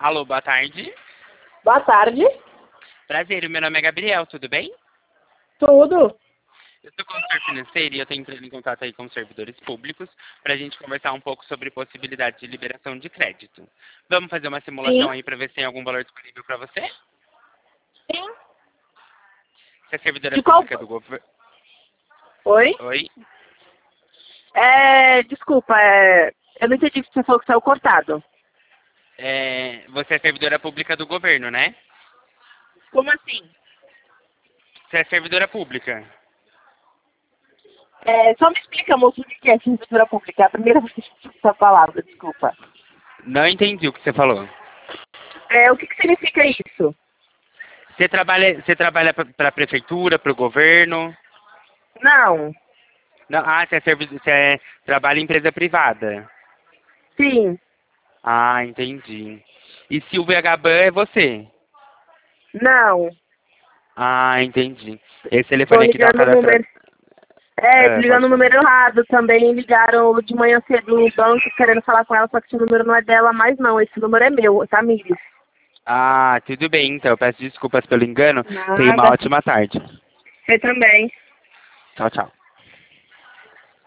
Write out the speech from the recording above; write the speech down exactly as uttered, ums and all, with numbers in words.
Alô, boa tarde. Boa tarde. Prazer, meu nome é Gabriel, tudo bem? Tudo. Eu sou consultor financeiro e eu estou entrando em contato aí com os servidores públicos para a gente conversar um pouco sobre possibilidade de liberação de crédito. Vamos fazer uma simulação Sim. aí para ver se tem algum valor disponível para você? Sim. Você é servidora De qual... pública do governo? Oi? Oi? É, desculpa, é, eu não entendi que você falou que saiu cortado. É, você é servidora pública do governo, né? Como assim? Você é servidora pública. É, só me explica, moço, o que é servidora pública. É a primeira vez que eu escuto essa palavra, desculpa. Não entendi o que você falou. É, o que, que significa isso? Você trabalha, você trabalha para a prefeitura, para o governo? Não. Não, ah, você, é servi- você é- trabalha em empresa privada. Sim. Ah, entendi. E Silvia Gaban é você? Não. Ah, entendi. Esse Tô telefone aqui tá ligando o número... cadastrado. É, Ah, ligando pode o falar. número errado. Também ligaram de manhã cedo no banco querendo falar com ela, só que esse número não é dela mais não. Esse número é meu, Tamires. Ah, tudo bem, então. Peço desculpas pelo engano. Tenha uma Nada. ótima tarde. Você também. Tchau, tchau.